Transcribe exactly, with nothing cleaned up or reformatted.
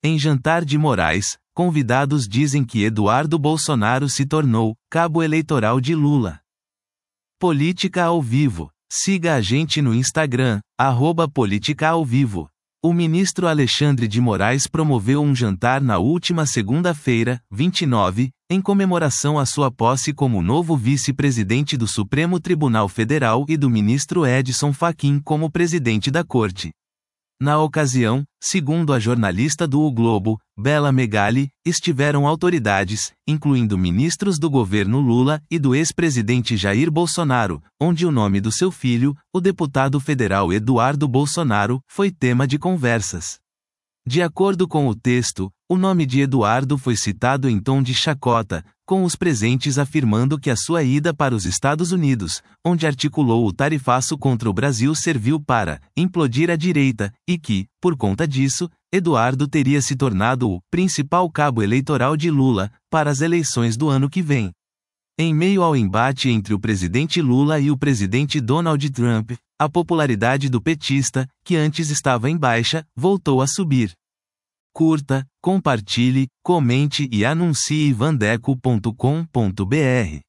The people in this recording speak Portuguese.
Em jantar de Moraes, convidados dizem que Eduardo Bolsonaro se tornou cabo eleitoral de Lula. Política ao vivo. Siga a gente no Instagram, arroba Política ao Vivo. O ministro Alexandre de Moraes promoveu um jantar na última segunda-feira, vinte e nove, em comemoração à sua posse como novo vice-presidente do Supremo Tribunal Federal e do ministro Edson Fachin como presidente da corte. Na ocasião, segundo a jornalista do O Globo, Bela Megali, estiveram autoridades, incluindo ministros do governo Lula e do ex-presidente Jair Bolsonaro, onde o nome do seu filho, o deputado federal Eduardo Bolsonaro, foi tema de conversas. De acordo com o texto, o nome de Eduardo foi citado em tom de chacota, com os presentes afirmando que a sua ida para os Estados Unidos, onde articulou o tarifaço contra o Brasil, serviu para implodir a direita, e que, por conta disso, Eduardo teria se tornado o principal cabo eleitoral de Lula para as eleições do ano que vem. Em meio ao embate entre o presidente Lula e o presidente Donald Trump, a popularidade do petista, que antes estava em baixa, voltou a subir. Curta, compartilhe, comente e anuncie vandeco ponto com ponto br.